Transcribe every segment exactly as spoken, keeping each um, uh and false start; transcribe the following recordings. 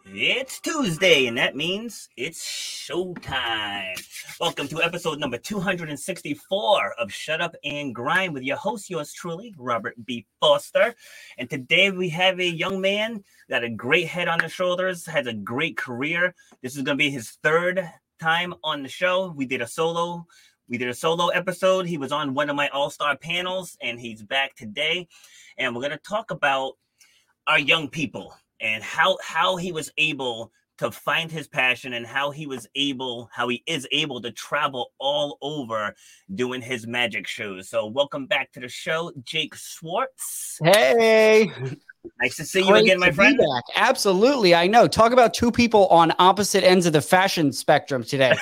It's Tuesday, and that means it's showtime. Welcome to episode number two hundred sixty-four of Shut Up and Grind with your host, yours truly, Robert B. Foster. And today we have a young man, got a great head on his shoulders, has a great career. This is going to be his third time on the show. We did a solo We did a solo episode. He was on one of my all-star panels, and he's back today. And we're going to talk about our young people and how how he was able to find his passion and how he was able, how he is able to travel all over doing his magic shows. So welcome back to the show, Jake Swartz. Hey. Nice to see you Great again, my friend. Back. Absolutely. I know. Talk about two people on opposite ends of the fashion spectrum today.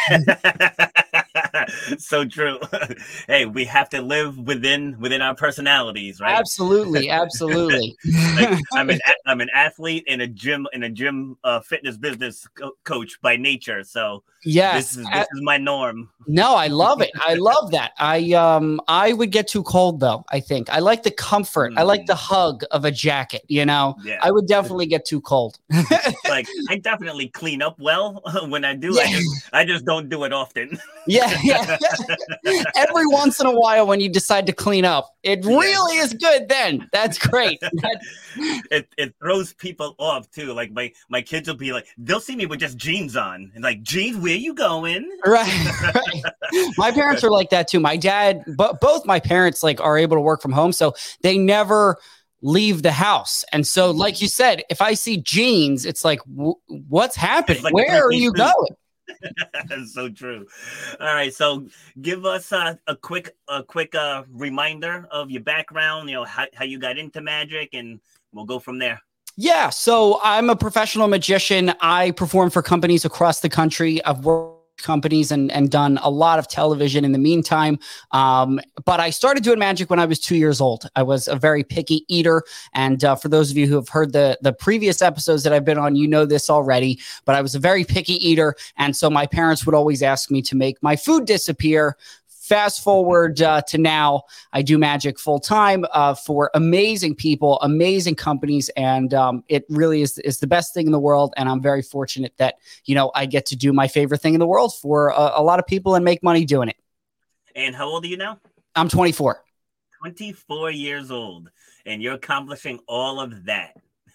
So true. Hey, we have to live within within our personalities, right? Absolutely, absolutely. Like, I'm an I'm an athlete in a gym in a gym uh, fitness business co- coach by nature. So yes, this is this is my norm. No, I love it. I love that. I um I would get too cold though. I think I like the comfort. Mm. I like the hug of a jacket. You know, yeah. I would definitely get too cold. Like I definitely clean up well when I do. Yeah. I just I just don't do it often. Yeah, yeah. Every once in a while, when you decide to clean up, it really yeah. is good. Then that's great. it it throws people off too. Like my my kids will be like, they'll see me with just jeans on, and like, jeans, where you going? Right. right. My parents are like that too. My dad, but both my parents like are able to work from home, so they never leave the house. And so, like you said, if I see jeans, it's like, w- what's happening? Like, where are you going? That's so true. All right, so give us uh, a quick, a quick uh, reminder of your background. You know how, how you got into magic, and we'll go from there. Yeah, so I'm a professional magician. I perform for companies across the country. I've worked companies and, and done a lot of television in the meantime. Um, but I started doing magic when I was two years old. I was a very picky eater. And uh, for those of you who have heard the, the previous episodes that I've been on, you know this already, but I was a very picky eater. And so my parents would always ask me to make my food disappear. Fast forward uh, to now, I do magic full time uh, for amazing people, amazing companies, and um, it really is is the best thing in the world. And I'm very fortunate that you know I get to do my favorite thing in the world for a, a lot of people and make money doing it. And how old are you now? I'm twenty-four. twenty-four years old, and you're accomplishing all of that.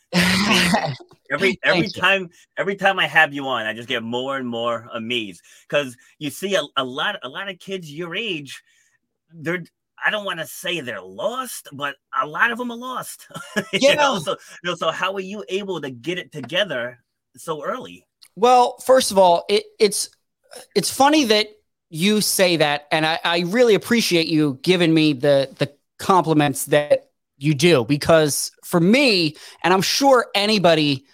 every every time every time I have you on, I just get more and more amazed because you see a, a lot a lot of kids your age. They're I don't want to say they're lost, but a lot of them are lost. Yeah. you know? So, you know, so how are you able to get it together so early? Well, first of all, it, it's it's funny that you say that, and I, I really appreciate you giving me the the compliments that you do, because for me, and I'm sure anybody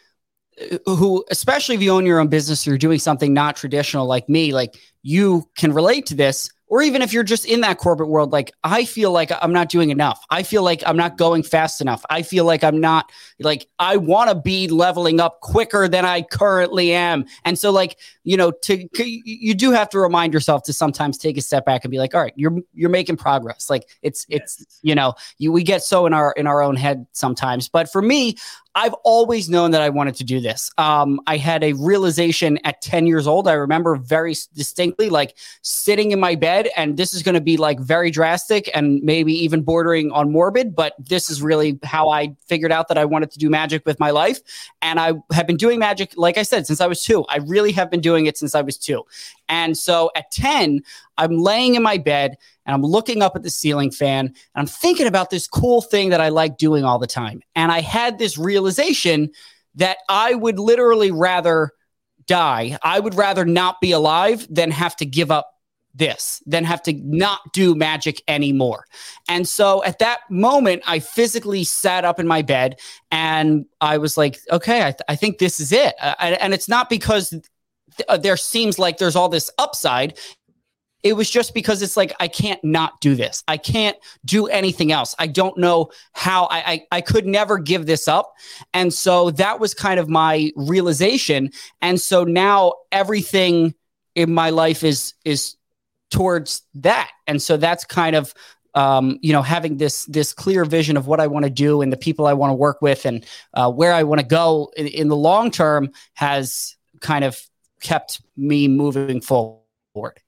who, especially if you own your own business, or you're doing something not traditional like me, like you can relate to this. Or even if you're just in that corporate world, like I feel like I'm not doing enough. I feel like I'm not going fast enough. I feel like I'm not like, I want to be leveling up quicker than I currently am. And so like, you know, to, you do have to remind yourself to sometimes take a step back and be like, all right, you're, you're making progress. Like it's, it's, yes. you know, you, we get so in our, in our own head sometimes, but for me, I've always known that I wanted to do this. Um, I had a realization at ten years old. I remember very distinctly, like sitting in my bed, and this is going to be like very drastic and maybe even bordering on morbid, but this is really how I figured out that I wanted to do magic with my life. And I have been doing magic, like I said, since I was two. I really have been doing it since I was two. And so at ten, I'm laying in my bed and I'm looking up at the ceiling fan and I'm thinking about this cool thing that I like doing all the time. And I had this realization that I would literally rather die. I would rather not be alive than have to give up this, than have to not do magic anymore. And so at that moment, I physically sat up in my bed and I was like, okay, I, th- I think this is it. Uh, and it's not because th- there seems like there's all this upside. It was just because it's like, I can't not do this. I can't do anything else. I don't know how I, I, I could never give this up. And so that was kind of my realization. And so now everything in my life is, is towards that. And so that's kind of um, you know, having this this clear vision of what I want to do and the people I want to work with and uh, where I want to go in, in the long term has kind of kept me moving forward.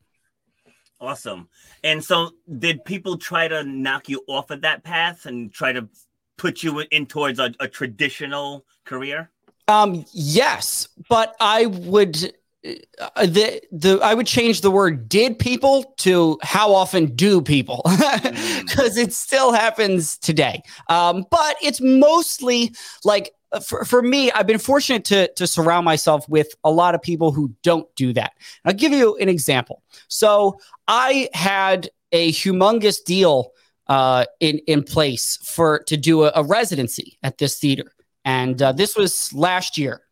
Awesome. And so did people try to knock you off of that path and try to put you in towards a, a traditional career? Um, yes, but I would uh, the the I would change the word "did people" to "how often do people," because mm. it still happens today. Um, but it's mostly like for for me, I've been fortunate to to surround myself with a lot of people who don't do that. I'll give you an example. So I had a humongous deal uh, in in place for to do a, a residency at this theater, and uh, this was last year.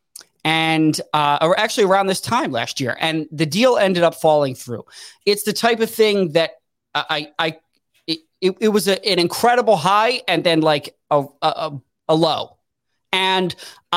And uh, or actually around this time last year, and the deal ended up falling through. It's the type of thing that I, I, it, it, it was a, an incredible high, and then like a, a, a low. And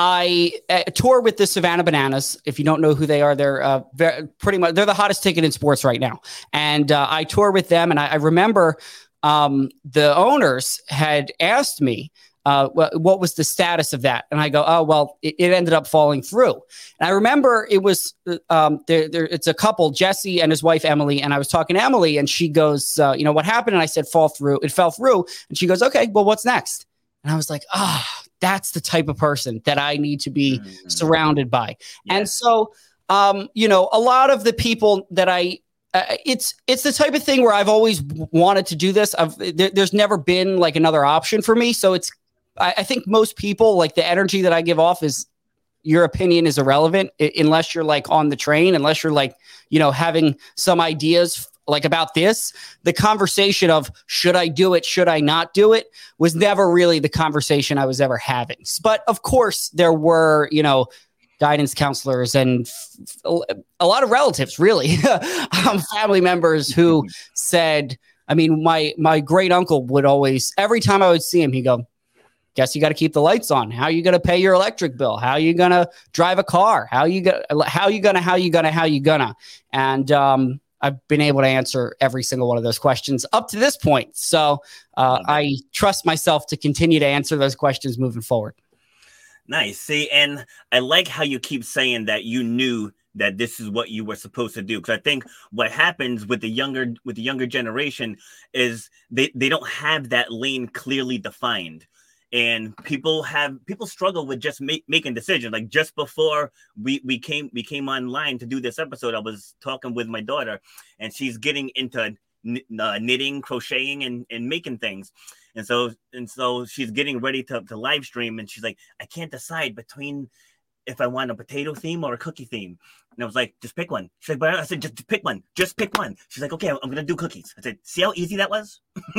I uh, tour with the Savannah Bananas. If you don't know who they are, they're uh, very, pretty much they're the hottest ticket in sports right now. And uh, I tour with them, and I, I remember um, the owners had asked me. Uh, what, what was the status of that? And I go, oh, well, it, it ended up falling through. And I remember it was, um, there, there, it's a couple, Jesse and his wife, Emily. And I was talking to Emily and she goes, uh, you know, what happened? And I said, fall through. It fell through. And she goes, okay, well, what's next? And I was like, ah, oh, that's the type of person that I need to be mm-hmm. surrounded by. Yeah. And so, um, you know, a lot of the people that I, Uh, it's it's the type of thing where I've always wanted to do this. I've there, there's never been like another option for me. So it's I, I think most people like the energy that I give off is your opinion is irrelevant I- unless you're like on the train, unless you're like, you know, having some ideas like about this. The conversation of should I do it, should I not do it was never really the conversation I was ever having. But of course, there were, you know, guidance counselors and f- a lot of relatives, really, um, family members who said, I mean, my my great uncle would always, every time I would see him, he'd go, guess you got to keep the lights on. How are you going to pay your electric bill? How are you going to drive a car? How are you going how you going to, how you going to, how you going to? And um, I've been able to answer every single one of those questions up to this point. So uh, I trust myself to continue to answer those questions moving forward. Nice. See, and I like how you keep saying that you knew that this is what you were supposed to do. Because I think what happens with the younger with the younger generation is they, they don't have that lane clearly defined. And people have people struggle with just make, making decisions. Like just before we, we came we came online to do this episode, I was talking with my daughter, and she's getting into uh, knitting, crocheting, and, and making things. And so and so she's getting ready to, to live stream, and she's like, I can't decide between if I want a potato theme or a cookie theme. And I was like, just pick one. She's like, but I said, just pick one. Just pick one. She's like, okay, I'm going to do cookies. I said, see how easy that was?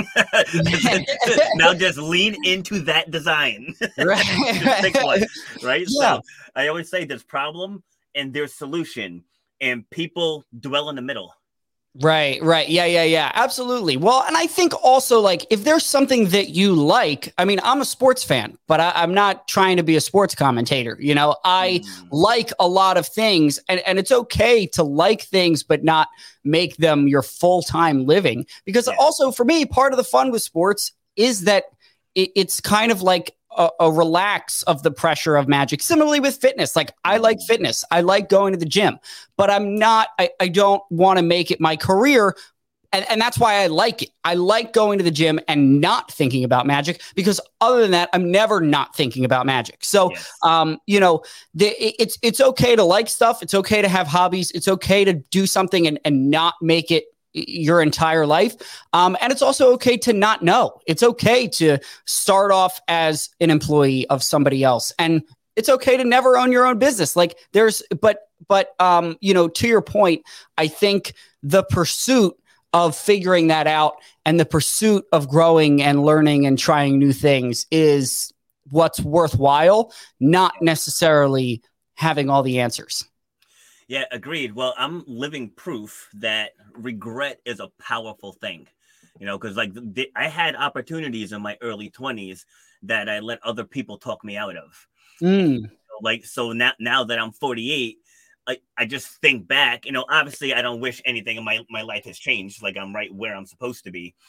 Now just lean into that design. Right. Just pick one, right? Yeah. So I always say there's problem and there's solution, and people dwell in the middle. Right, right. Yeah, yeah, yeah. Absolutely. Well, and I think also like if there's something that you like, I mean, I'm a sports fan, but I, I'm not trying to be a sports commentator. You know, I mm. like a lot of things, and, and it's okay to like things, but not make them your full-time living. Because yeah. also for me, part of the fun with sports is that it, it's kind of like A, a relax of the pressure of magic. Similarly with fitness, like I like fitness. I like going to the gym, but I'm not, I, I don't want to make it my career. And, and that's why I like it. I like going to the gym and not thinking about magic, because other than that, I'm never not thinking about magic. So, yes. um, you know, the, it, it's, it's okay to like stuff. It's okay to have hobbies. It's okay to do something and, and not make it your entire life. Um, and it's also okay to not know. It's okay to start off as an employee of somebody else. And it's okay to never own your own business. Like there's, but, but, um, you know, to your point, I think the pursuit of figuring that out and the pursuit of growing and learning and trying new things is what's worthwhile, not necessarily having all the answers. Yeah, agreed. Well, I'm living proof that regret is a powerful thing, you know, because like th- I had opportunities in my early twenties that I let other people talk me out of. Mm. And, like, so now, now that I'm forty-eight, I, I just think back, you know, obviously I don't wish anything in my, my life has changed. Like I'm right where I'm supposed to be.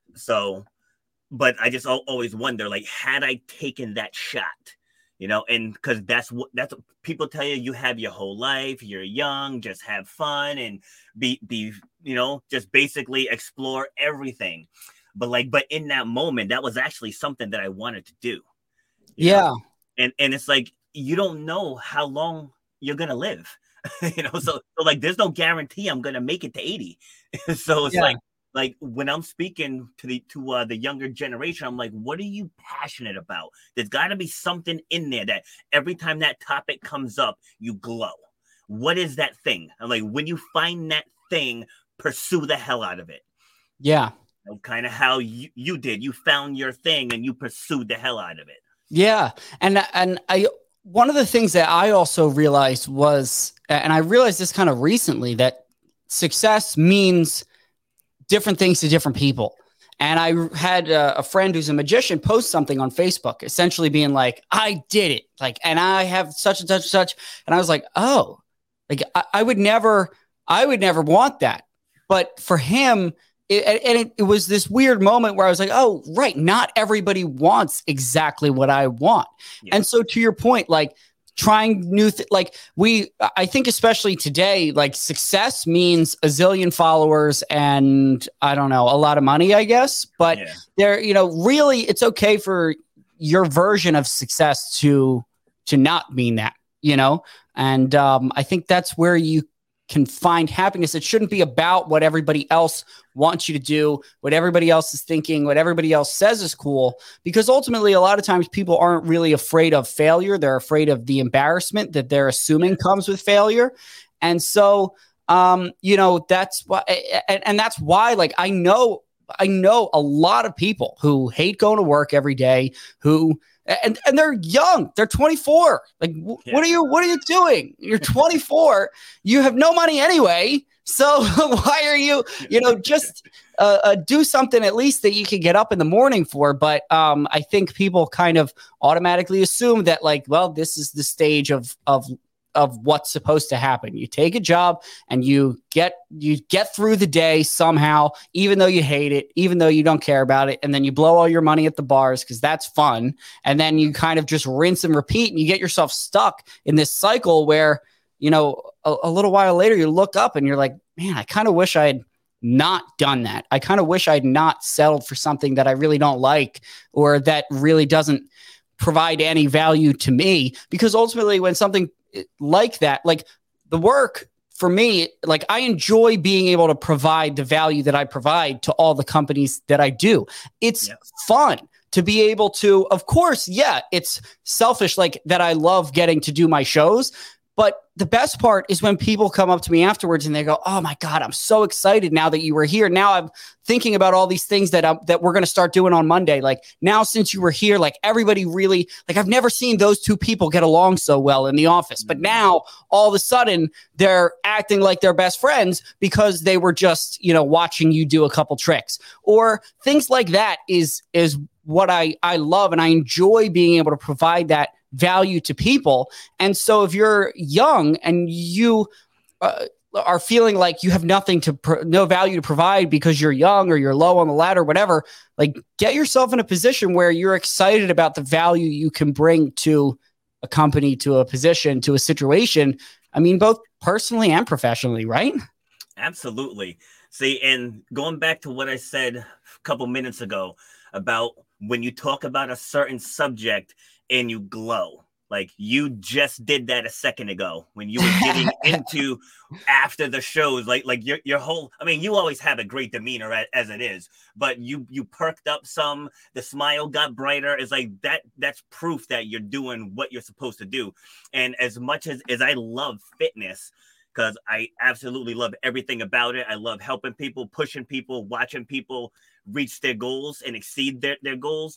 So, but I just al- always wonder, like, had I taken that shot, you know, and because that's what that's what people tell you, you have your whole life, you're young, just have fun and be be, you know, just basically explore everything. But like, but in that moment, that was actually something that I wanted to do, you know, Yeah. and and it's like you don't know how long you're gonna live, you know. So, so like, there's no guarantee I'm gonna make it to eighty. So it's Yeah. like like when I'm speaking to the to uh, the younger generation, I'm like, what are you passionate about? There's got to be something in there that every time that topic comes up, you glow. What is that thing? I'm like, when you find that thing, pursue the hell out of it. Yeah. You know, kind of how you, you did. You found your thing and you pursued the hell out of it. Yeah. And and I one of the things that I also realized was, and I realized this kind of recently, that success means different things to different people. And I had a, a friend who's a magician post something on Facebook, essentially being like, I did it. Like, and I have such and such and such. And I was like, oh, like I, I would never, I would never want that. But for him, it, and it, it was this weird moment where I was like, oh, right. Not everybody wants exactly what I want. Yeah. And so to your point, like, trying new th- like we I think especially today, like success means a zillion followers and I don't know, a lot of money, I guess. But Yeah. there, you know, really it's okay for your version of success to to not mean that, you know. And um I think that's where you can find happiness. It shouldn't be about what everybody else wants you to do, what everybody else is thinking, what everybody else says is cool, because ultimately a lot of times people aren't really afraid of failure. They're afraid of the embarrassment that they're assuming comes with failure. And so, um, you know, that's why, and, and that's why, like, I know, I know a lot of people who hate going to work every day, who, and, and they're young, they're twenty-four. Like, w- Yeah. what are you, what are you doing? You're twenty-four. You have no money anyway. So why are you, you know, just uh, uh, do something at least that you can get up in the morning for. But um, I think people kind of automatically assume that, like, well, this is the stage of, of, of what's supposed to happen. You take a job and you get, you get through the day somehow, even though you hate it, even though you don't care about it. And then you blow all your money at the bars because that's fun. And then you kind of just rinse and repeat and you get yourself stuck in this cycle where, you know, a, a little while later, you look up and you're like, man, I kind of wish I had not done that. I kind of wish I'd not settled for something that I really don't like or that really doesn't provide any value to me. Because ultimately, when something like that, like the work for me, like I enjoy being able to provide the value that I provide to all the companies that I do. It's Yes. fun to be able to, of course, yeah, it's selfish, like that I love getting to do my shows. But the best part is when people come up to me afterwards and they go, oh my God, I'm so excited now that you were here. Now I'm thinking about all these things that, I'm, that we're going to start doing on Monday. Like now, since you were here, like everybody really, like I've never seen those two people get along so well in the office. But now all of a sudden they're acting like they're best friends because they were just, you know, watching you do a couple tricks or things like that is, is what I, I love. And I enjoy being able to provide that value to people. And so if you're young and you uh, are feeling like you have nothing to pro- no value to provide because you're young or you're low on the ladder, whatever, like get yourself in a position where you're excited about the value you can bring to a company, to a position, to a situation. I mean, both personally and professionally, right? Absolutely. See, and going back to what I said a couple minutes ago about when you talk about a certain subject and you glow, like you just did that a second ago when you were getting into after the shows, like like your your whole, I mean, you always have a great demeanor as, as it is, but you you perked up some, the smile got brighter. It's like that that's proof that you're doing what you're supposed to do. And as much as as I love fitness, because I absolutely love everything about it. I love helping people, pushing people, watching people reach their goals and exceed their, their goals.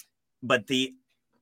But the,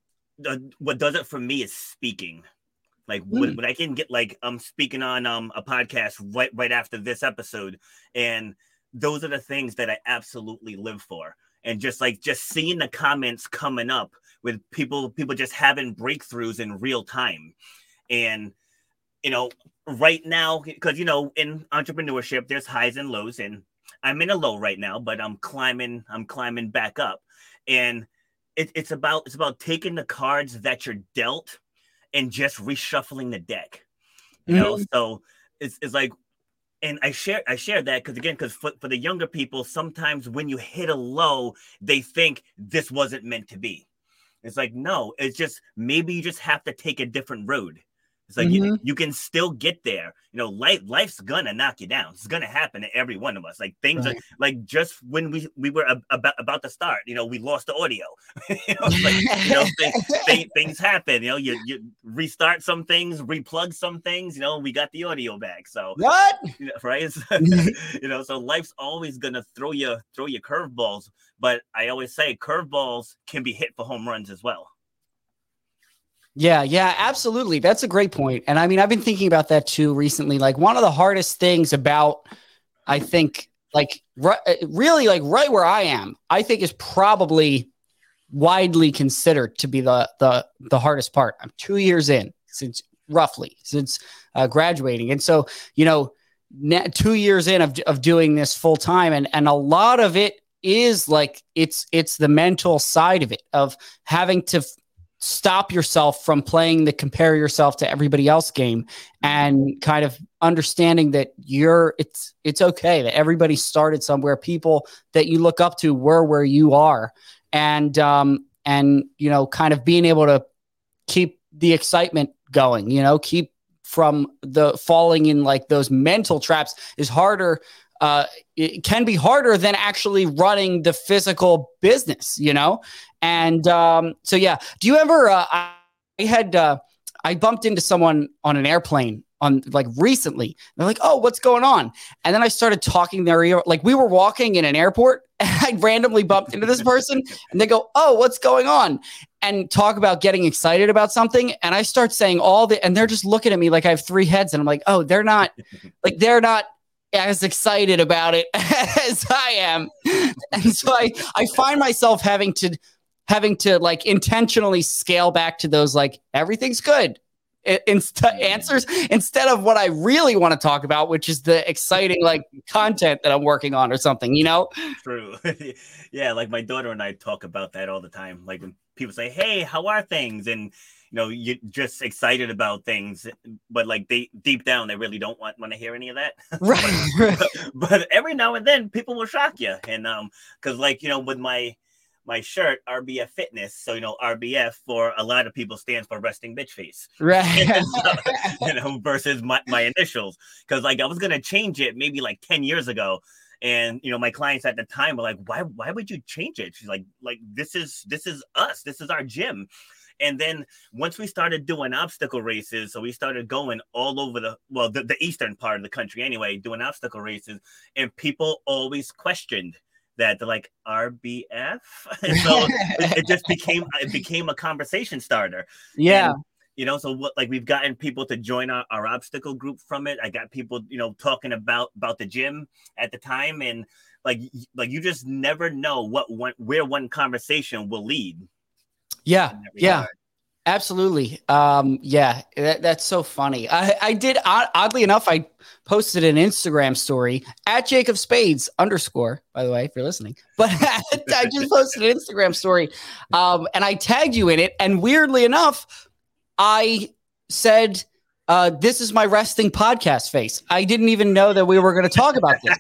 the what does it for me is speaking. Like mm. when, when I can get, like I'm speaking on um a podcast right right after this episode, and those are the things that I absolutely live for. And just like just seeing the comments coming up with people, people just having breakthroughs in real time. And you know, right now, because, you know, in entrepreneurship, there's highs and lows. And I'm in a low right now, but I'm climbing, I'm climbing back up. And it, it's about it's about taking the cards that you're dealt and just reshuffling the deck. You know, mm-hmm. so it's it's like, and I share I share that because again, because for, for the younger people, sometimes when you hit a low, they think this wasn't meant to be. It's like, no, it's just maybe you just have to take a different road. It's like mm-hmm. you, you can still get there. You know, life life's gonna knock you down. It's gonna happen to every one of us. Like things right. are like just when we we were ab- about about to start. You know, we lost the audio. you know, like, you know things, things, things happen. You know, you you restart some things, replug some things. You know, we got the audio back. So what? You know, right? you know, so life's always gonna throw you throw you curveballs. But I always say curveballs can be hit for home runs as well. Yeah, yeah, absolutely. That's a great point. And I mean, I've been thinking about that too recently. Like one of the hardest things about, I think, like re- really like right where I am, I think is probably widely considered to be the the the hardest part. I'm two years in since roughly since uh, graduating. And so, you know, two years in of, of doing this full time. And, and a lot of it is like, it's, it's the mental side of it, of having to f- stop yourself from playing the compare yourself to everybody else game and kind of understanding that you're it's it's okay that everybody started somewhere. People that you look up to were where you are. And um and you know, kind of being able to keep the excitement going, you know, keep from the falling in like those mental traps is harder. Uh, it can be harder than actually running the physical business, you know? And um, so, yeah. Do you ever, uh, I had, uh, I bumped into someone on an airplane on like recently. They're like, oh, what's going on? And then I started talking their ear. Like we were walking in an airport and I randomly bumped into this person and they go, oh, what's going on? And talk about getting excited about something. And I start saying all the, and they're just looking at me like I have three heads. And I'm like, oh, they're not like, they're not as excited about it as I am. And so I, I find myself having to, having to like intentionally scale back to those, like, everything's good. Inst- answers instead of what I really want to talk about, which is the exciting like content that I'm working on or something, you know? True. Yeah. Like my daughter and I talk about that all the time. Like when people say, hey, how are things? And, you know, you're just excited about things, but like they deep down, they really don't want, want to hear any of that. Right. but, but every now and then people will shock you. And um, cause like, you know, with my, my shirt, R B F Fitness. So, you know, R B F for a lot of people stands for resting bitch face. Right. so, you know, versus my, my initials. Cause like I was going to change it maybe like ten years ago. And, you know, my clients at the time were like, why, why would you change it? She's like, like, this is, this is us. This is our gym. And then once we started doing obstacle races, so we started going all over the, well, the, the eastern part of the country anyway, doing obstacle races. And people always questioned that. They're like, R B F? And so it, it just became, it became a conversation starter. Yeah. And, you know, so what, like we've gotten people to join our, our obstacle group from it. I got people, you know, talking about, about the gym at the time. And like, like you just never know what one, where one conversation will lead. Yeah. Yeah. Absolutely. Um, yeah, that, that's so funny. I, I did, oddly enough, I posted an Instagram story at Jacob Spades underscore, by the way, if you're listening, but I just posted an Instagram story um, and I tagged you in it. And weirdly enough, I said, uh, this is my resting podcast face. I didn't even know that we were going to talk about this.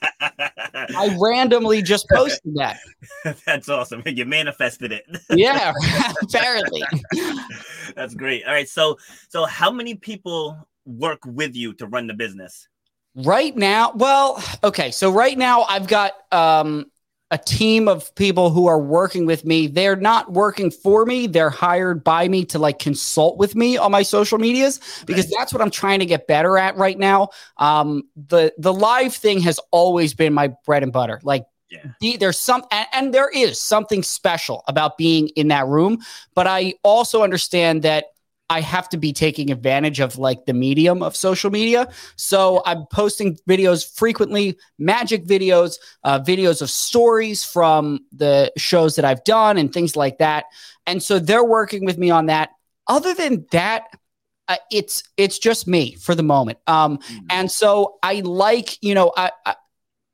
I randomly just posted that. That's awesome. You manifested it. Yeah, apparently. That's great. All right. So, so how many people work with you to run the business? Right now, well, okay. So right now I've got um, a team of people who are working with me. They're not working for me. They're hired by me to like consult with me on my social medias because that's what I'm trying to get better at right now. Um, the, the live thing has always been my bread and butter. Like yeah. the, there's some, and, and there is something special about being in that room, but I also understand that I have to be taking advantage of like the medium of social media. So I'm posting videos frequently, magic videos, uh, videos of stories from the shows that I've done and things like that. And so they're working with me on that. Other than that, uh, it's, it's just me for the moment. Um, mm-hmm. And so I like, you know, I, I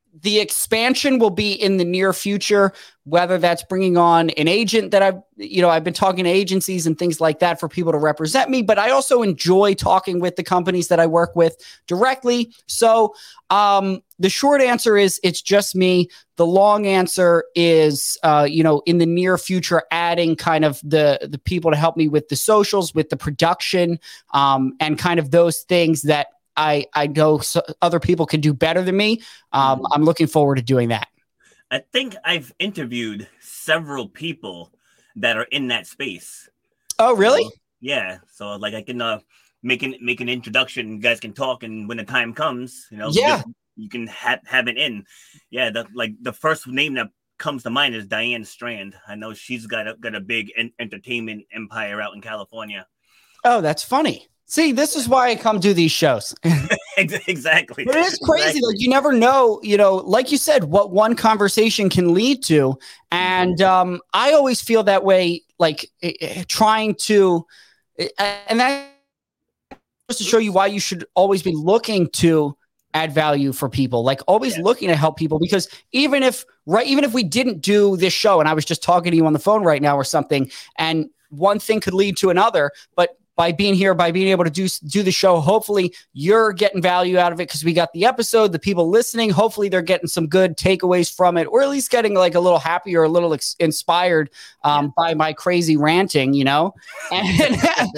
the expansion will be in the near future, whether that's bringing on an agent that I've, you know, I've been talking to agencies and things like that for people to represent me, but I also enjoy talking with the companies that I work with directly. So um, the short answer is it's just me. The long answer is, uh, you know, in the near future, adding kind of the, the people to help me with the socials, with the production, um, and kind of those things that I, I know so other people can do better than me. Um, I'm looking forward to doing that. I think I've interviewed several people that are in that space. Oh, really? So, yeah. So like I can uh, make an make an introduction. You guys can talk, and when the time comes, you know, yeah, just, you can ha- have it in. Yeah. The, like the first name that comes to mind is Diane Strand. I know she's got a got a big en- entertainment empire out in California. Oh, that's funny. See, this is why I come do these shows. Exactly. But it is crazy. Exactly. Like, you never know, you know, like you said, what one conversation can lead to. And um, I always feel that way, like uh, trying to, uh, and that just to show you why you should always be looking to add value for people, like always yeah. looking to help people, because even if, right, even if we didn't do this show and I was just talking to you on the phone right now or something, and one thing could lead to another, but by being here, by being able to do, do the show, hopefully you're getting value out of it because we got the episode, the people listening, hopefully they're getting some good takeaways from it, or at least getting like a little happier, a little ex- inspired um, yeah. by my crazy ranting, you know? And,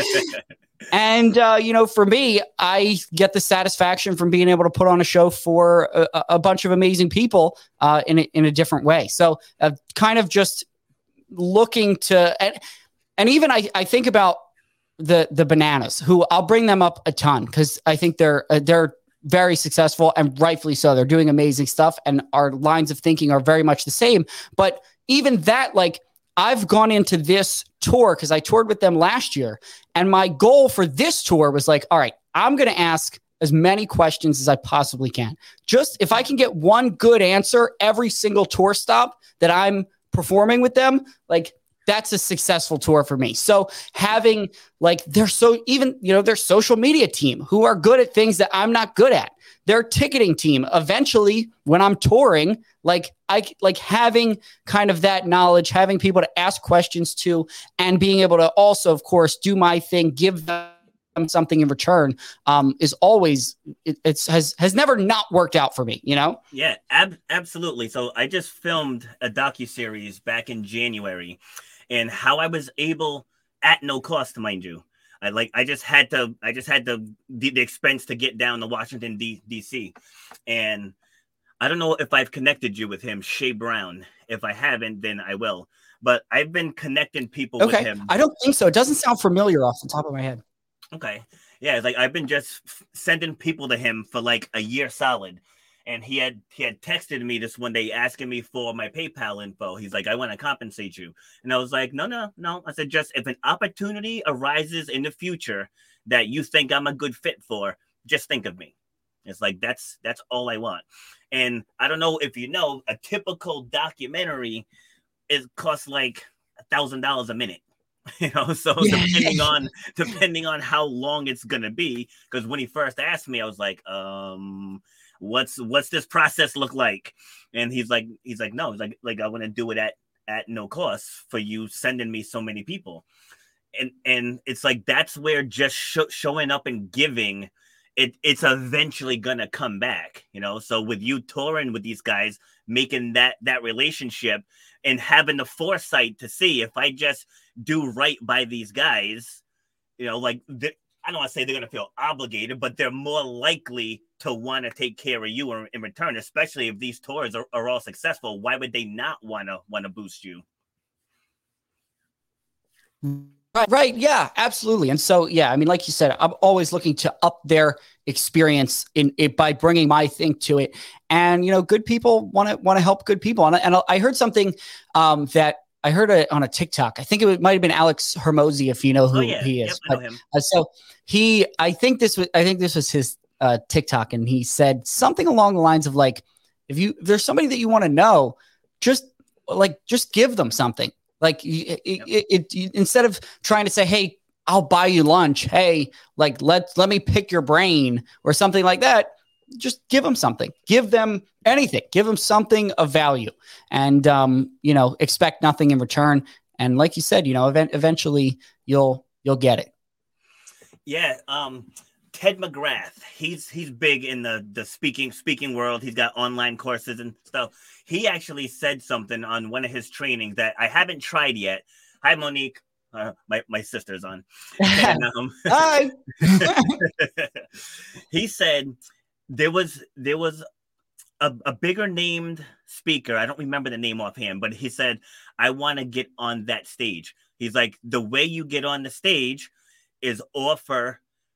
and uh, you know, for me, I get the satisfaction from being able to put on a show for a, a bunch of amazing people uh, in, a, in a different way. So uh, kind of just looking to, and, and even I, I think about the the bananas, who I'll bring them up a ton because I think they're uh, they're very successful, and rightfully so. They're doing amazing stuff, and our lines of thinking are very much the same. But even that, like, I've gone into this tour because I toured with them last year, and my goal for this tour was like, all right, I'm going to ask as many questions as I possibly can. Just if I can get one good answer every single tour stop that I'm performing with them, like, that's a successful tour for me. So having like, they're so even, you know, their social media team who are good at things that I'm not good at, their ticketing team, eventually when I'm touring, like I like having kind of that knowledge, having people to ask questions to, and being able to also, of course, do my thing, give them something in return, um, is always, it, it's has, has never not worked out for me, you know? Yeah, ab- absolutely. So I just filmed a docuseries back in January, and how I was able, at no cost, mind you, I like I just had to I just had to the, the expense to get down to Washington D C, and I don't know if I've connected you with him, Shay Brown. If I haven't, then I will. But I've been connecting people okay. with him. I don't think so. It doesn't sound familiar off the top of my head. Okay, yeah, it's like I've been just f- sending people to him for like a year solid. And he had he had texted me this one day asking me for my PayPal info. He's like, I want to compensate you. And I was like, no, no, no. I said, just if an opportunity arises in the future that you think I'm a good fit for, just think of me. It's like, that's that's all I want. And I don't know if you know, a typical documentary is costs like a thousand dollars a minute. You know, so yeah. depending on depending on how long it's gonna be, because when he first asked me, I was like, um what's what's this process look like? And he's like he's like no, he's like like I want to do it at at no cost for you sending me so many people. And and it's like that's where just sh- showing up and giving it it's eventually gonna come back, you know. So with you touring with these guys, making that that relationship and having the foresight to see if I just do right by these guys, you know, like the, I don't want to say they're going to feel obligated, but they're more likely to want to take care of you in, in return, especially if these tours are, are all successful. Why would they not want to want to boost you? Right, right. Yeah, absolutely. And so, yeah, I mean, like you said, I'm always looking to up their experience in it by bringing my thing to it. And, you know, good people want to want to help good people. And, and I heard something um, that I heard it on a TikTok. I think it might have been Alex Hermosi, if you know who oh, yeah. he is. Yep, I know but, him. Uh, so he, I think this was, I think this was his uh, TikTok, and he said something along the lines of like, if you, if there's somebody that you want to know, just like, just give them something. Like it, yep. it, it, it, instead of trying to say, hey, I'll buy you lunch. Hey, like, let, let me pick your brain or something like that. just give them something, give them anything, give them something of value, and, um, you know, expect nothing in return. And like you said, you know, event- eventually you'll, you'll get it. Yeah. Um, Ted McGrath, he's, he's big in the, the speaking, speaking world. He's got online courses and stuff. He actually said something on one of his trainings that I haven't tried yet. Hi, Monique. Uh, my, my sister's on. And, um, Hi. He said there was, there was a, a bigger named speaker. I don't remember the name offhand, but he said, I want to get on that stage. He's like, the way you get on the stage is offer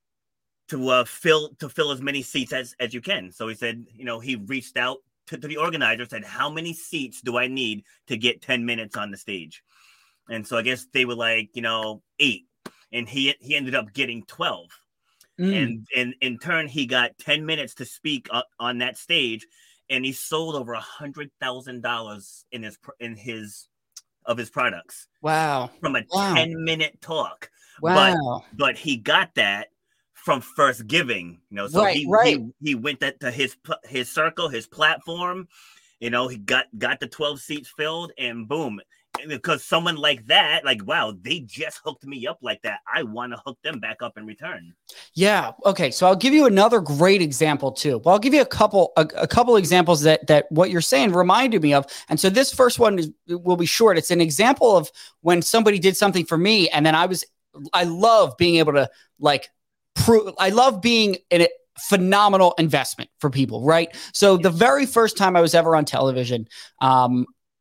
to uh, fill to fill as many seats as, as you can. So he said, you know, he reached out to, to the organizer, said, how many seats do I need to get ten minutes on the stage? And so I guess they were like, you know, eight. And he he ended up getting twelve. Mm. And, and in turn, he got ten minutes to speak uh, on that stage. And he sold over a hundred thousand dollars in his in his of his products. Wow! From a wow. ten minute talk. Wow! But but he got that from First Giving, you know. So right, he, right. he he went that to his his circle, his platform. You know, he got got the twelve seats filled, and boom. Because someone like that, like, wow, they just hooked me up like that. I want to hook them back up in return. Yeah. Okay. So I'll give you another great example too. Well, I'll give you a couple, a, a couple examples that, that what you're saying reminded me of. And so this first one is, will be short. It's an example of when somebody did something for me. And then I was, I love being able to like prove, I love being in a phenomenal investment for people. Right. So yeah. The very first time I was ever on television, um,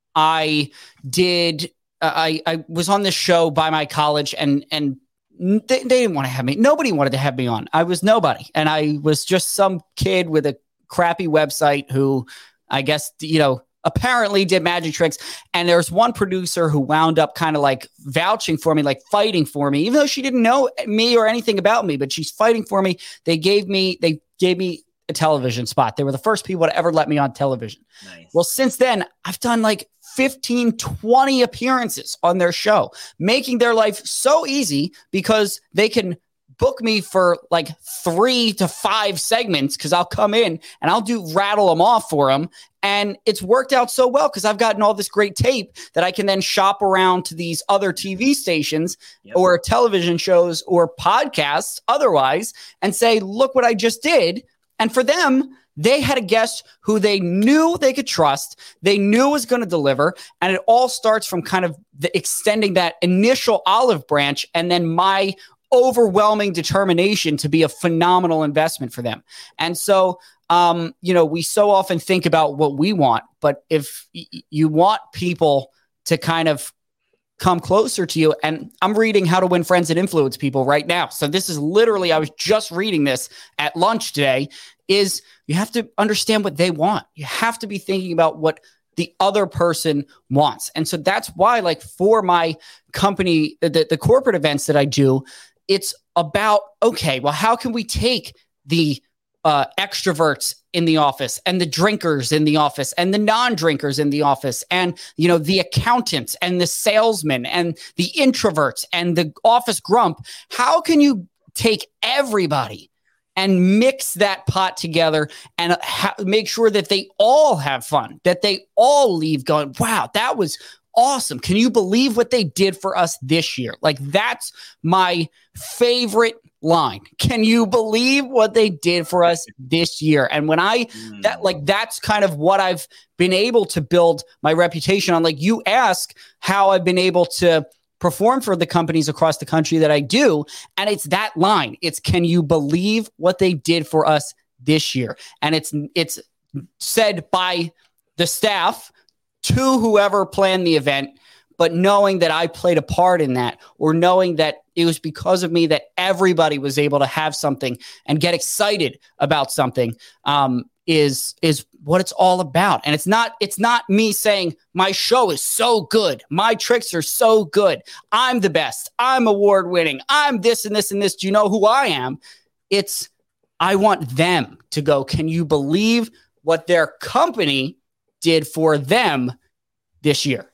I did, uh, I, I was on this show by my college and, and they, they didn't want to have me. Nobody wanted to have me on. I was nobody. And I was just some kid with a crappy website who I guess, you know, apparently did magic tricks. And there's one producer who wound up kind of like vouching for me, like fighting for me, even though she didn't know me or anything about me, but she's fighting for me. They gave me, they gave me a television spot. They were the first people to ever let me on television. Nice. Well, since then I've done like fifteen, twenty appearances on their show, making their life so easy because they can book me for like three to five segments because I'll come in and I'll do rattle them off for them. And it's worked out so well because I've gotten all this great tape that I can then shop around to these other T V stations yep. or television shows or podcasts otherwise and say, look what I just did. And for them, they had a guest who they knew they could trust. They knew was going to deliver. And it all starts from kind of the extending that initial olive branch and then my overwhelming determination to be a phenomenal investment for them. And so, um, you know, we so often think about what we want, but if y- you want people to kind of come closer to you, and I'm reading How to Win Friends and Influence People right now. So this is literally, I was just reading this at lunch today, is you have to understand what they want. You have to be thinking about what the other person wants. And so that's why, like for my company, the, the corporate events that I do, it's about, okay, well, how can we take the uh, extroverts in the office and the drinkers in the office and the non-drinkers in the office and, you know, the accountants and the salesmen and the introverts and the office grump? How can you take everybody and mix that pot together and ha- make sure that they all have fun, that they all leave going, wow, that was awesome. Can you believe what they did for us this year? Like, that's my favorite line. Can you believe what they did for us this year? And when I, mm. that like, that's kind of what I've been able to build my reputation on. Like, you ask how I've been able to perform for the companies across the country that I do. And it's that line. It's, can you believe what they did for us this year? And it's, it's said by the staff to whoever planned the event, but knowing that I played a part in that, or knowing that it was because of me that everybody was able to have something and get excited about something, um, is, is what it's all about. And it's not, it's not me saying my show is so good. My tricks are so good. I'm the best. I'm award winning. I'm this and this and this. Do you know who I am? It's, I want them to go, can you believe what their company did for them this year?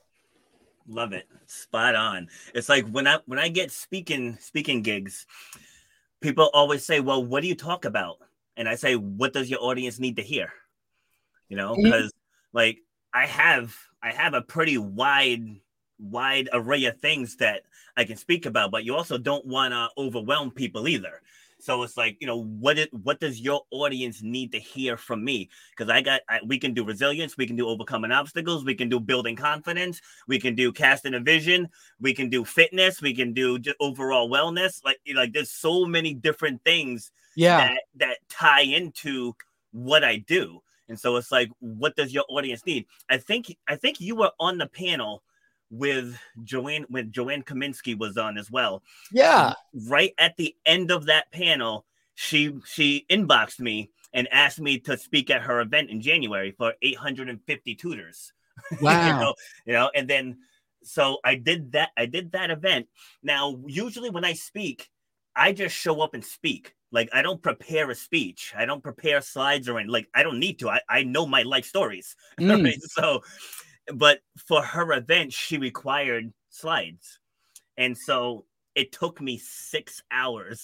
Love it. Spot on. It's like when I when I get speaking speaking gigs, people always say, well, what do you talk about? and I say, what does your audience need to hear? You know, Mhm. because like I have I have a pretty wide wide array of things that I can speak about, but you also don't want to overwhelm people either. So it's like, you know, what it what does your audience need to hear from me? Because I got I, we can do resilience, we can do overcoming obstacles, we can do building confidence, we can do casting a vision, we can do fitness, we can do just overall wellness. Like, you know, like there's so many different things Yeah. that that tie into what I do. And so it's like, what does your audience need? I think I think you were on the panel with Joanne when Joanne Kaminsky was on as well. Yeah. Right at the end of that panel, she she inboxed me and asked me to speak at her event in January for eight hundred fifty tutors. Wow. you know, you know, and then so I did that. I did that event. Now, usually when I speak, I just show up and speak. Like, I don't prepare a speech. I don't prepare slides or anything. Like, I don't need to. I, I know my life stories. Mm. Right? So, but for her event, she required slides. And so it took me six hours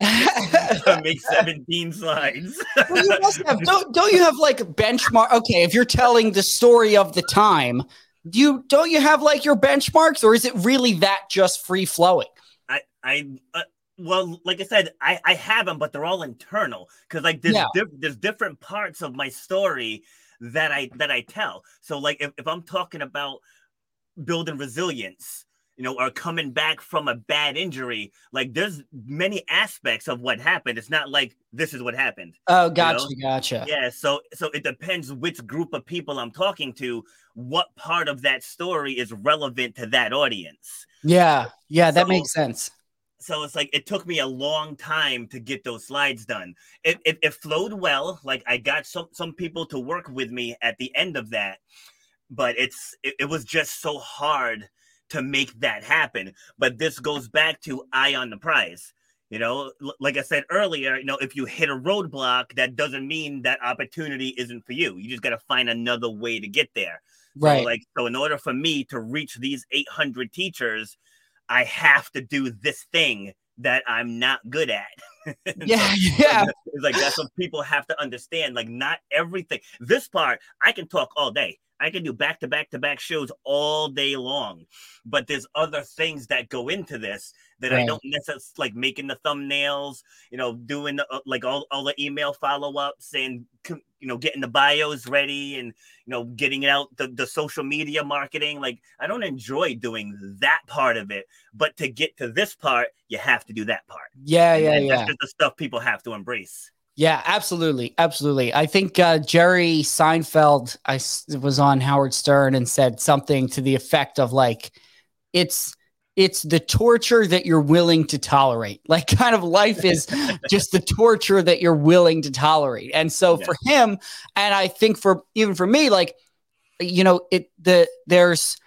to make seventeen slides. Well, you must have, don't, don't you have like benchmark? Okay, if you're telling the story of the time, do you don't you have like your benchmarks, or is it really that just free flowing? I, I, uh, well, like I said, I, I have them, but they're all internal because like there's Yeah. diff- there's different parts of my story that I that I tell. So like if, if I'm talking about building resilience, you know, or coming back from a bad injury, like there's many aspects of what happened. It's not like this is what happened. Oh, gotcha, You know? gotcha. Yeah, so so it depends which group of people I'm talking to, what part of that story is relevant to that audience. Yeah, yeah, that So- makes sense. So it's like it took me a long time to get those slides done. It, it, it flowed well. Like I got some some people to work with me at the end of that, but it's it, it was just so hard to make that happen. But this goes back to eye on the prize. You know, L- like I said earlier, you know, if you hit a roadblock, that doesn't mean that opportunity isn't for you. You just got to find another way to get there. Right. So like, so in order for me to reach these eight hundred teachers, I have to do this thing that I'm not good at. Yeah, So, yeah. it's like that's what people have to understand. Like, not everything. This part, I can talk all day. I can do back to back to back shows all day long. But there's other things that go into this that I Right. don't necessarily like making the thumbnails, you know, doing the, uh, like all, all the email follow ups and, you know, getting the bios ready and, you know, getting out the, the social media marketing. Like, I don't enjoy doing that part of it. But to get to this part, you have to do that part. Yeah, And- yeah, and yeah. That's just the stuff people have to embrace. Yeah, absolutely. Absolutely. I think uh, Jerry Seinfeld I s- was on Howard Stern and said something to the effect of like, it's it's the torture that you're willing to tolerate. Like kind of life is just the torture that you're willing to tolerate. And so Yeah. for him, and I think for even for me, like, you know, it the there's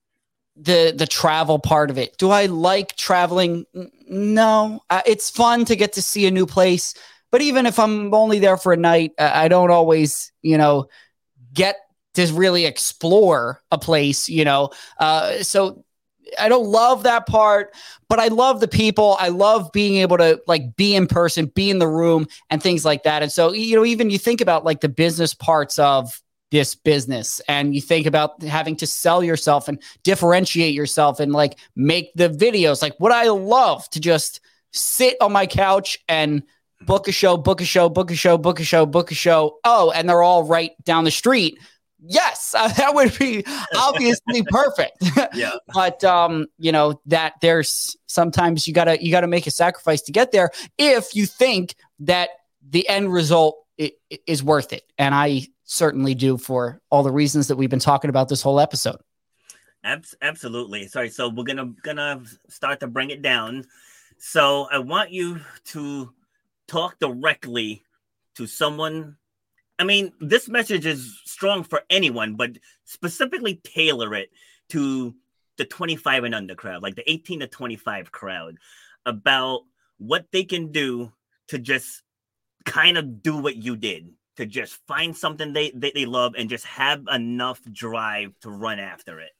the the travel part of it. Do I like traveling? N- No, uh, it's fun to get to see a new place. But even if I'm only there for a night, uh, I don't always, you know, get to really explore a place, you know. Uh, so I don't love that part, but I love the people. I love being able to like be in person, be in the room and things like that. And so, you know, even you think about like the business parts of this business and you think about having to sell yourself and differentiate yourself and like make the videos. Like, would I love to just sit on my couch and book a show, book a show, book a show, book a show, book a show. Oh, and they're all right down the street. Yes, uh, that would be obviously perfect. Yeah. But um, you know, that there's sometimes you gotta you gotta make a sacrifice to get there if you think that the end result i- i- is worth it. And I certainly do for all the reasons that we've been talking about this whole episode. Abs- absolutely. Sorry. So we're gonna gonna start to bring it down. So I want you to talk directly to someone. I mean, this message is strong for anyone, but specifically tailor it to the twenty-five and under crowd, like the eighteen to twenty-five crowd, about what they can do to just kind of do what you did, to just find something they, they, they love and just have enough drive to run after it.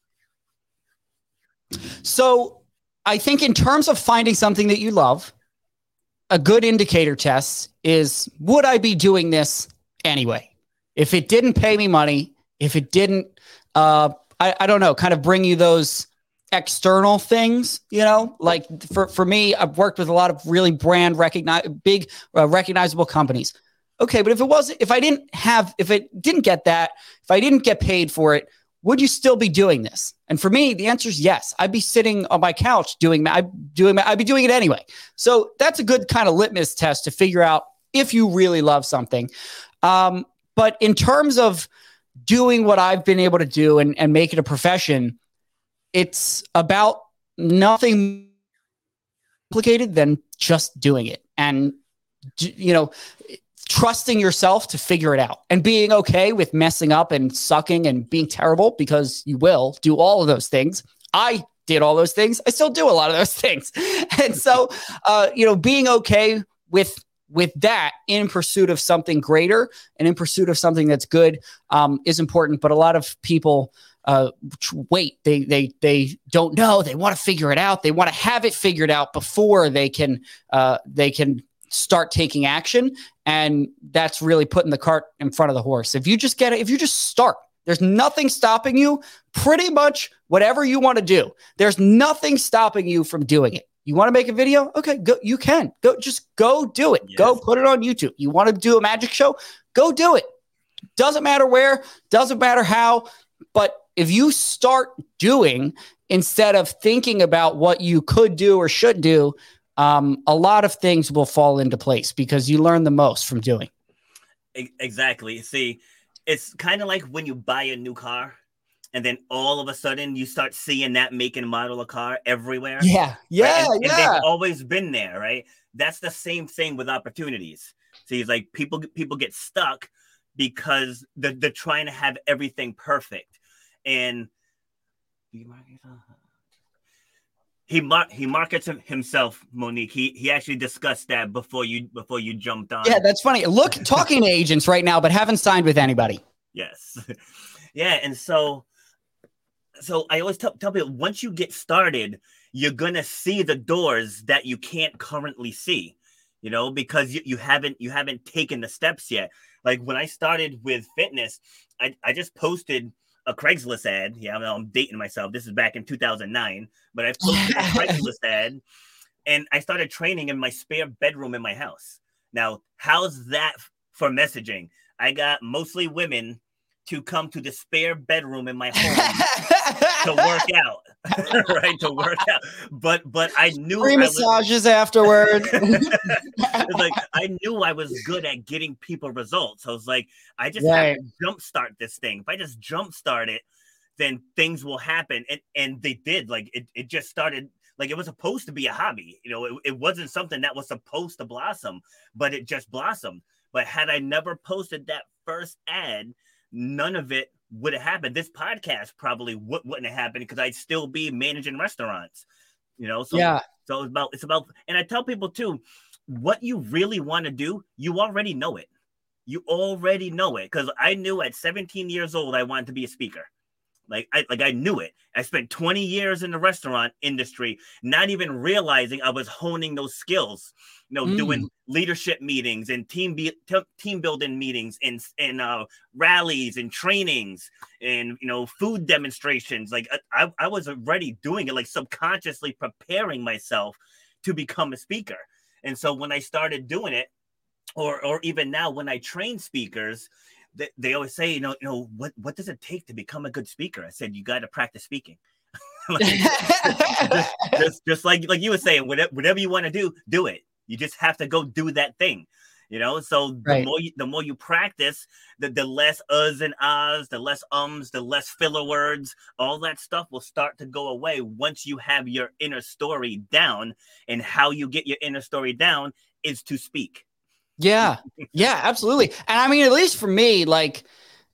So I think in terms of finding something that you love, a good indicator test is, would I be doing this anyway? If it didn't pay me money, if it didn't, uh, I, I don't know, kind of bring you those external things, you know, like for, for me, I've worked with a lot of really brand recognize big, uh, recognizable companies. Okay. But if it wasn't, if I didn't have, if it didn't get that, if I didn't get paid for it, would you still be doing this? And for me, the answer is yes. I'd be sitting on my couch doing, I'd doing, I'd be doing it anyway. So that's a good kind of litmus test to figure out if you really love something. Um, but in terms of doing what I've been able to do and, and make it a profession, it's about nothing complicated than just doing it. And, you know, trusting yourself to figure it out and being okay with messing up and sucking and being terrible, because you will do all of those things. I did all those things. I still do a lot of those things. And so, uh, you know, being okay with, with that in pursuit of something greater and in pursuit of something that's good um, is important. But a lot of people uh, wait, they, they, they don't know. They want to figure it out. They want to have it figured out before they can, uh, they can start taking action. And that's really putting the cart in front of the horse. If you just get it, if you just start, there's nothing stopping you. Pretty much whatever you want to do, there's nothing stopping you from doing it. You want to make a video? Okay, go. You can go. Just go do it. Yes. Go put it on YouTube. You want to do a magic show? Go do it. Doesn't matter where. Doesn't matter how. But if you start doing instead of thinking about what you could do or should do, um, a lot of things will fall into place because you learn the most from doing. Exactly. See, it's kind of like when you buy a new car and then all of a sudden you start seeing that make and model of car everywhere. Yeah. Yeah. Right? And, yeah. and they've always been there, right? That's the same thing with opportunities. See, it's like people, people get stuck because they're, they're trying to have everything perfect. And he mar- he markets himself, Monique. He he actually discussed that before you before you jumped on. Yeah, that's funny. Look, talking to agents right now, but haven't signed with anybody. Yes, yeah, and so so I always tell tell people, once you get started, you're gonna see the doors that you can't currently see, you know, because you, you haven't you haven't taken the steps yet. Like when I started with fitness, I I just posted a Craigslist ad. Yeah, I'm, I'm dating myself. This is back in two thousand nine, but I posted a Craigslist ad and I started training in my spare bedroom in my house. Now, how's that for messaging? I got mostly women to come to the spare bedroom in my home to work out, right? To work out. But, but I knew free massages afterward. It's like, I knew I was good at getting people results. I was like, I just right. have to jumpstart this thing. If I just jumpstart it, then things will happen. And, and they did. Like, it, it just started, like, it was supposed to be a hobby. You know, it, it wasn't something that was supposed to blossom, but it just blossomed. But had I never posted that first ad, none of it would have happened. This podcast probably w- wouldn't have happened because I'd still be managing restaurants, you know? So, yeah. so it's about, it's about, and I tell people too, what you really want to do, you already know it. You already know it. Cause I knew at seventeen years old, I wanted to be a speaker. Like I, like I knew it. I spent twenty years in the restaurant industry, not even realizing I was honing those skills, you know, mm. doing leadership meetings and team be- t- team building meetings and, and uh, rallies and trainings and, you know, food demonstrations. Like I, I was already doing it, like subconsciously preparing myself to become a speaker. And so when I started doing it, or, or even now when I train speakers, They, they always say, you know, you know, what, what does it take to become a good speaker? I said, you got to practice speaking. like, just, just, just like, like you were saying, whatever, whatever you want to do, do it. You just have to go do that thing, you know? So the right. more you, the more you practice, the, the less uhs and ahs, the less ums, the less filler words, all that stuff will start to go away once you have your inner story down. And how you get your inner story down is to speak. Yeah, yeah, absolutely. And I mean, at least for me, like,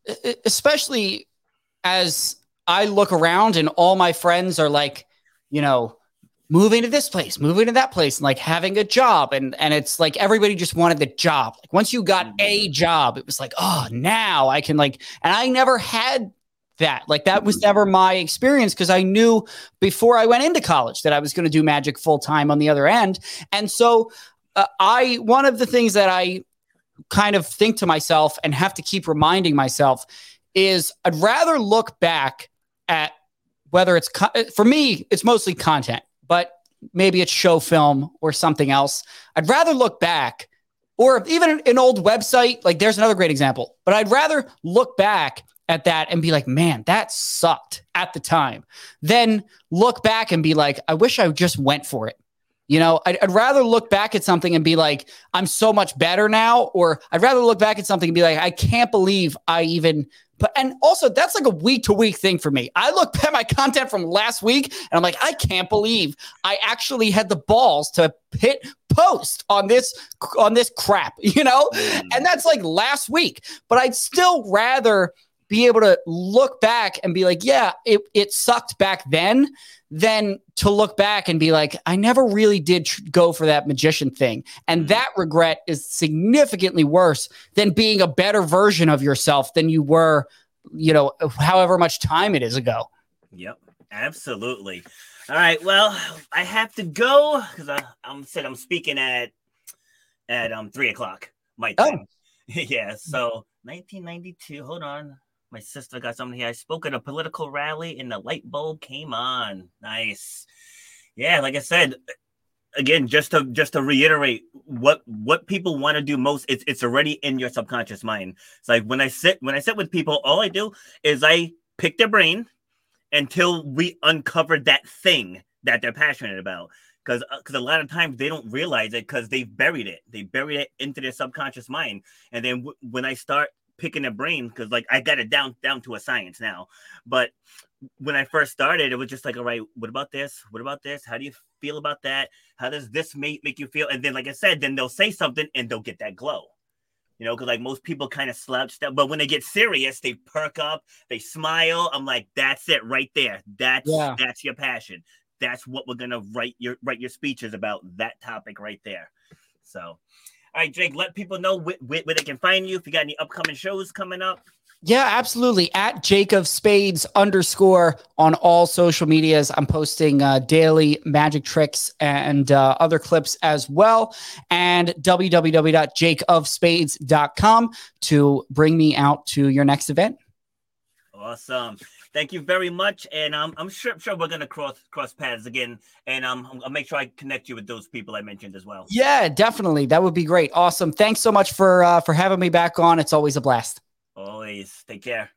especially as I look around and all my friends are like, you know, moving to this place, moving to that place, and like having a job. And, and it's like, everybody just wanted the job. Like once you got a job, it was like, oh, now I can like, and I never had that. Like that was never my experience because I knew before I went into college that I was going to do magic full time on the other end. And so uh, I one of the things that I kind of think to myself and have to keep reminding myself is I'd rather look back at whether it's co- for me, it's mostly content, but maybe it's show film or something else. I'd rather look back, or even an old website. Like there's another great example, but I'd rather look back at that and be like, man, that sucked at the time, than look back and be like, I wish I just went for it. You know, I'd, I'd rather look back at something and be like, I'm so much better now. Or I'd rather look back at something and be like, I can't believe I even, but, and also that's like a week to week thing for me. I look at my content from last week and I'm like, I can't believe I actually had the balls to hit post on this, on this crap, you know? And that's like last week, but I'd still rather be able to look back and be like, yeah, it, it sucked back then, than to look back and be like, I never really did tr- go for that magician thing. And that regret is significantly worse than being a better version of yourself than you were, you know, however much time it is ago. Yep, absolutely. All right. Well, I have to go because I'm said I'm speaking at at um three o'clock my time. Oh. Yeah. So nineteen ninety-two. Hold on. My sister got something here. I spoke at a political rally and the light bulb came on. Nice. Yeah, like I said, again, just to just to reiterate what what people want to do most, it's it's already in your subconscious mind. It's like when I sit when I sit with people, all I do is I pick their brain until we uncover that thing that they're passionate about. Because because a lot of times they don't realize it because they've buried it. They buried it into their subconscious mind. And then w- when I start picking a brain, because like I got it down down to a science now, but when I first started, it was just like, all right, what about this? What about this? How do you feel about that? How does this make make you feel? And then, like I said, then they'll say something and they'll get that glow, you know, because like most people kind of slouch down, but when they get serious, they perk up, they smile. I'm like, that's it right there. That's yeah. that's your passion. That's what we're gonna write your write your speeches about, that topic right there. So. All right, Jake, let people know wh- wh- where they can find you. If you got any upcoming shows coming up. Yeah, absolutely. At Jacob Spades underscore on all social medias. I'm posting uh, daily magic tricks and uh, other clips as well. And w w w dot jake of spades dot com to bring me out to your next event. Awesome. Thank you very much. And um, I'm sure, sure we're going to cross cross paths again. And um, I'll make sure I connect you with those people I mentioned as well. Yeah, definitely. That would be great. Awesome. Thanks so much for uh, for having me back on. It's always a blast. Always. Take care.